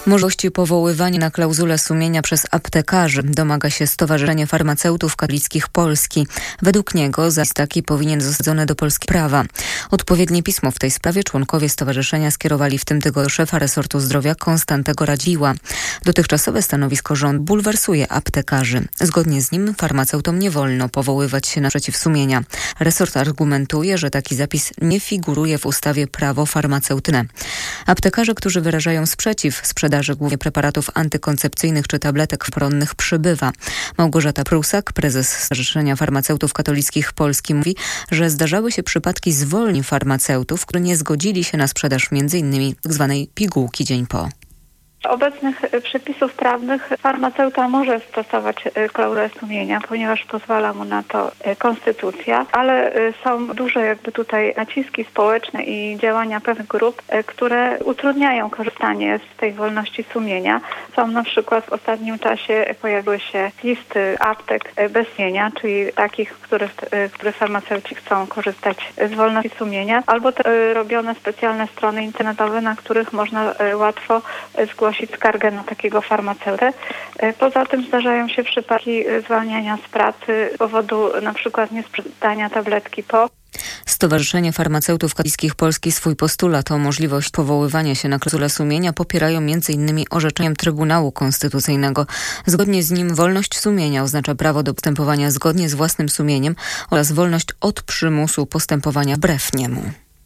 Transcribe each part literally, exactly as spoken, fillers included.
Możliwości powoływania na klauzulę sumienia przez aptekarzy domaga się Stowarzyszenie Farmaceutów Katolickich Polski. Według niego zapis taki powinien zostać wprowadzony do polskiego prawa. Odpowiednie pismo w tej sprawie członkowie stowarzyszenia skierowali w tym tygodniu do szefa resortu zdrowia Konstantego Radziwiłła. Dotychczasowe stanowisko rządu bulwersuje aptekarzy. Zgodnie z nim farmaceutom nie wolno powoływać się na przeciw sumienia. Resort argumentuje, że taki zapis nie figuruje w ustawie Prawo farmaceutyczne. Aptekarze, którzy wyrażają sprzeciw sprzedaży głównie preparatów antykoncepcyjnych czy tabletek wronnych przybywa. Małgorzata Prusak, prezes Stowarzyszenia Farmaceutów Katolickich Polski, mówi, że zdarzały się przypadki zwolnień farmaceutów, którzy nie zgodzili się na sprzedaż między innymi tzw. pigułki dzień po. Obecnych przepisów prawnych farmaceuta może stosować klauzulę sumienia, ponieważ pozwala mu na to konstytucja, ale są duże jakby tutaj naciski społeczne i działania pewnych grup, które utrudniają korzystanie z tej wolności sumienia. Są na przykład w ostatnim czasie pojawiły się listy aptek bez sumienia, czyli takich, które, które farmaceuci chcą korzystać z wolności sumienia, albo te robione specjalne strony internetowe, na których można łatwo zgłosić skargę na takiego farmaceutę. Poza tym zdarzają się przypadki zwalniania z pracy z powodu na przykład niesprzedania tabletki po. Stowarzyszenie Farmaceutów Katolickich Polski swój postulat o możliwość powoływania się na klauzulę sumienia popierają między innymi orzeczeniem Trybunału Konstytucyjnego. Zgodnie z nim wolność sumienia oznacza prawo do postępowania zgodnie z własnym sumieniem oraz wolność od przymusu postępowania wbrew niemu.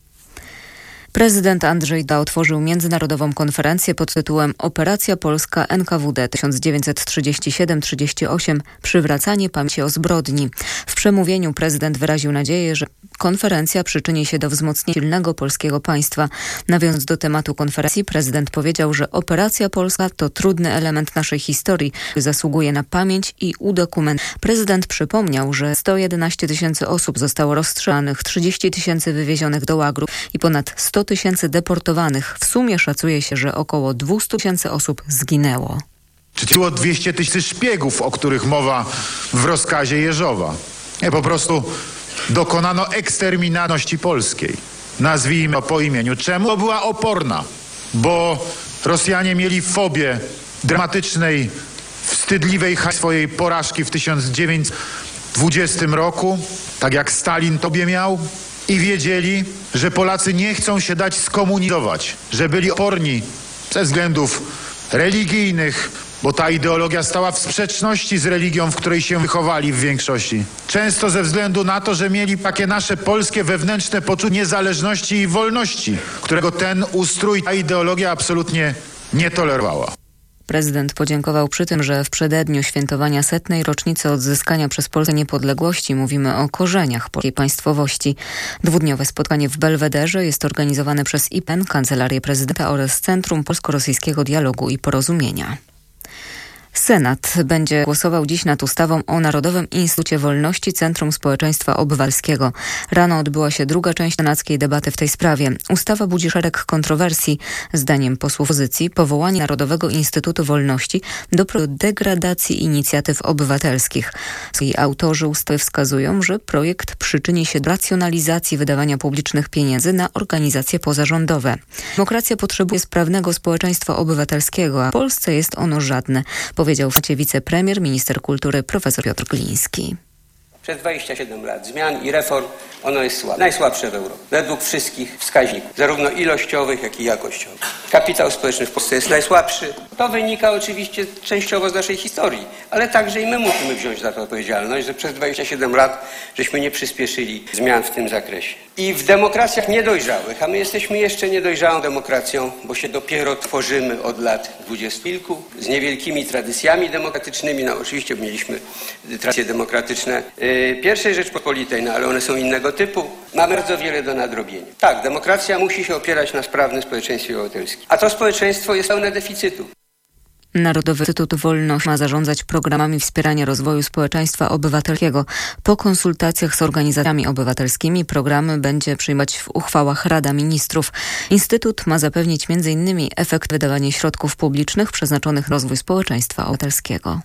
Prezydent Andrzej Duda otworzył międzynarodową konferencję pod tytułem Operacja Polska N K W D tysiąc dziewięćset trzydziesty siódmy trzydziesty ósmy – Przywracanie pamięci o zbrodni. W przemówieniu prezydent wyraził nadzieję, że konferencja przyczyni się do wzmocnienia silnego polskiego państwa. Nawiązując do tematu konferencji, prezydent powiedział, że Operacja Polska to trudny element naszej historii, który zasługuje na pamięć i udokumentowanie. Prezydent przypomniał, że sto jedenaście tysięcy osób zostało rozstrzelanych, trzydzieści tysięcy wywiezionych do łagrów i ponad sto tysięcy deportowanych. W sumie szacuje się, że około dwieście tysięcy osób zginęło. Czy było dwieście tysięcy szpiegów, o których mowa w rozkazie Jeżowa? Nie, po prostu dokonano eksterminacji polskiej. Nazwijmy po imieniu. Czemu? Bo była oporna. Bo Rosjanie mieli fobię dramatycznej, wstydliwej swojej porażki w tysiąc dziewięćset dwudziestym roku, tak jak Stalin tobie miał. I wiedzieli, że Polacy nie chcą się dać skomunizować, że byli oporni ze względów religijnych, bo ta ideologia stała w sprzeczności z religią, w której się wychowali w większości. Często ze względu na to, że mieli takie nasze polskie wewnętrzne poczucie niezależności i wolności, którego ten ustrój, ta ideologia absolutnie nie tolerowała. Prezydent podziękował przy tym, że w przededniu świętowania setnej rocznicy odzyskania przez Polskę niepodległości mówimy o korzeniach polskiej państwowości. Dwudniowe spotkanie w Belwederze jest organizowane przez I P N, Kancelarię Prezydenta oraz Centrum Polsko-Rosyjskiego Dialogu i Porozumienia. Senat będzie głosował dziś nad ustawą o Narodowym Instytucie Wolności Centrum Społeczeństwa Obywatelskiego. Rano odbyła się druga część senackiej debaty w tej sprawie. Ustawa budzi szereg kontrowersji. Zdaniem posłów opozycji powołanie Narodowego Instytutu Wolności doprowadzi do degradacji inicjatyw obywatelskich. Jej autorzy ustawy wskazują, że projekt przyczyni się do racjonalizacji wydawania publicznych pieniędzy na organizacje pozarządowe. Demokracja potrzebuje sprawnego społeczeństwa obywatelskiego, a w Polsce jest ono żadne, powiedział w wicepremier, minister kultury profesor Piotr Gliński. Przez dwadzieścia siedem lat zmian i reform ono jest słabe. Najsłabsze w Europie. Według wszystkich wskaźników, zarówno ilościowych, jak i jakościowych. Kapitał społeczny w Polsce jest najsłabszy. To wynika oczywiście częściowo z naszej historii, ale także i my musimy wziąć za to odpowiedzialność, że przez dwadzieścia siedem lat żeśmy nie przyspieszyli zmian w tym zakresie. I w demokracjach niedojrzałych, a my jesteśmy jeszcze niedojrzałą demokracją, bo się dopiero tworzymy od lat dwudziestu kilku, z niewielkimi tradycjami demokratycznymi. No oczywiście mieliśmy tradycje demokratyczne yy, pierwszej Rzeczpospolitej, no ale one są innego typu. Mamy bardzo wiele do nadrobienia. Tak, demokracja musi się opierać na sprawnym społeczeństwie obywatelskim, a to społeczeństwo jest pełne deficytu. Narodowy Instytut Wolności ma zarządzać programami wspierania rozwoju społeczeństwa obywatelskiego. Po konsultacjach z organizacjami obywatelskimi programy będzie przyjmować w uchwałach Rada Ministrów. Instytut ma zapewnić między innymi efekt wydawania środków publicznych przeznaczonych na rozwój społeczeństwa obywatelskiego.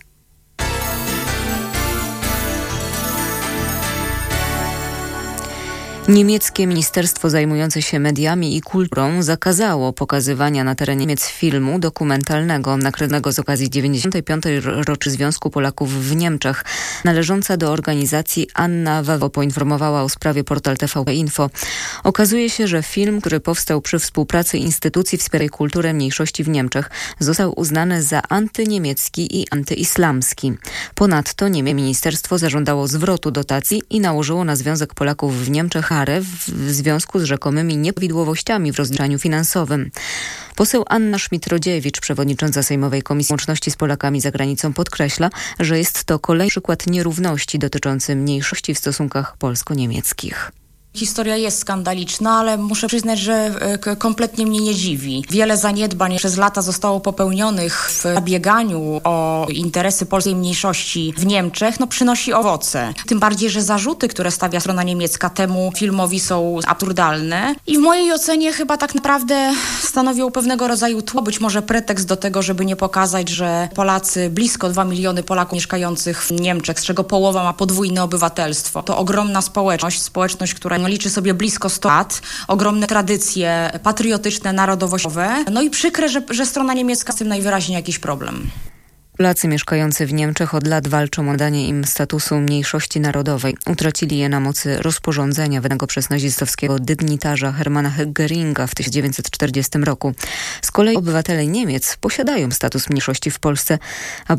Niemieckie Ministerstwo zajmujące się mediami i kulturą zakazało pokazywania na terenie Niemiec filmu dokumentalnego nakręconego z okazji dziewięćdziesiątej piątej rocznicy Związku Polaków w Niemczech. Należąca do organizacji Anna Wawro poinformowała o sprawie portal T V P Info. Okazuje się, że film, który powstał przy współpracy instytucji wspierającej kulturę mniejszości w Niemczech, został uznany za antyniemiecki i antyislamski. Ponadto niemieckie ministerstwo zażądało zwrotu dotacji i nałożyło na Związek Polaków w Niemczech karę w związku z rzekomymi nieprawidłowościami w rozliczaniu finansowym. Poseł Anna Schmidt-Rodziewicz, przewodnicząca Sejmowej Komisji Łączności z Polakami za Granicą, podkreśla, że jest to kolejny przykład nierówności dotyczący mniejszości w stosunkach polsko-niemieckich. Historia jest skandaliczna, ale muszę przyznać, że kompletnie mnie nie dziwi. Wiele zaniedbań przez lata zostało popełnionych w zabieganiu o interesy polskiej mniejszości w Niemczech, no przynosi owoce. Tym bardziej, że zarzuty, które stawia strona niemiecka temu filmowi, są absurdalne i w mojej ocenie chyba tak naprawdę stanowią pewnego rodzaju tło, być może pretekst do tego, żeby nie pokazać, że Polacy, blisko dwa miliony Polaków mieszkających w Niemczech, z czego połowa ma podwójne obywatelstwo, to ogromna społeczność, społeczność, która liczy sobie blisko sto lat, ogromne tradycje patriotyczne, narodowościowe. No i przykre, że, że strona niemiecka z tym najwyraźniej jakiś problem. Polacy mieszkający w Niemczech od lat walczą o danie im statusu mniejszości narodowej. Utracili je na mocy rozporządzenia wydanego przez nazistowskiego dygnitarza Hermana Göringa w tysiąc dziewięćset czterdziestym roku. Z kolei obywatele Niemiec posiadają status mniejszości w Polsce, a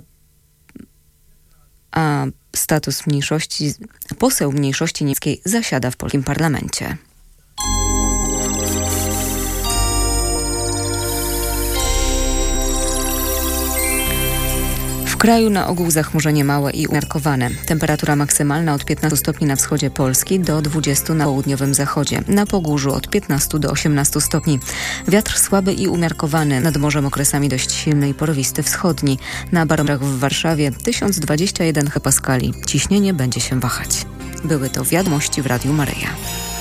a status mniejszości, poseł mniejszości niemieckiej zasiada w polskim parlamencie. W kraju na ogół zachmurzenie małe i umiarkowane. Temperatura maksymalna od piętnastu stopni na wschodzie Polski do dwudziestu na południowym zachodzie. Na Pogórzu od piętnastu do osiemnastu stopni. Wiatr słaby i umiarkowany, nad morzem okresami dość silny i porywisty wschodni. Na barometrach w Warszawie tysiąc dwadzieścia jeden hektopaskali. Ciśnienie będzie się wahać. Były to wiadomości w Radiu Maryja.